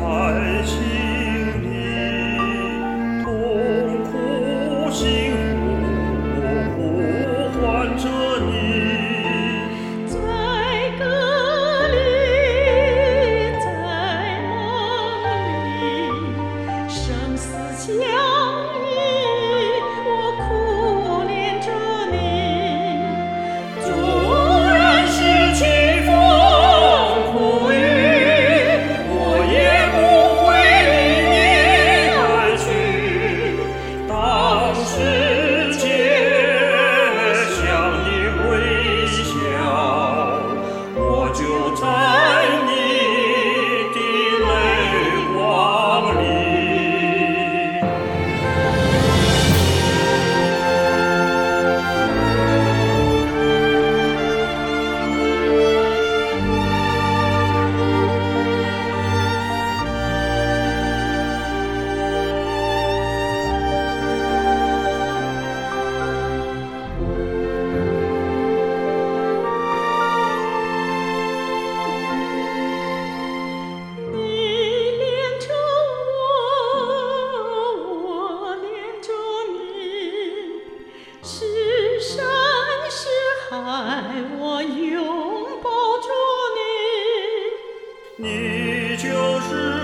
爱情里痛苦幸福，我呼唤着你。 在歌里，在梦里，生死相依，我苦恋着你。纵然是凄风苦雨，我也不会离你而去。 当世界向你微笑，我就在你的泪光里。 你恋着我，我恋着你，是山是海，我拥抱着你。 你就是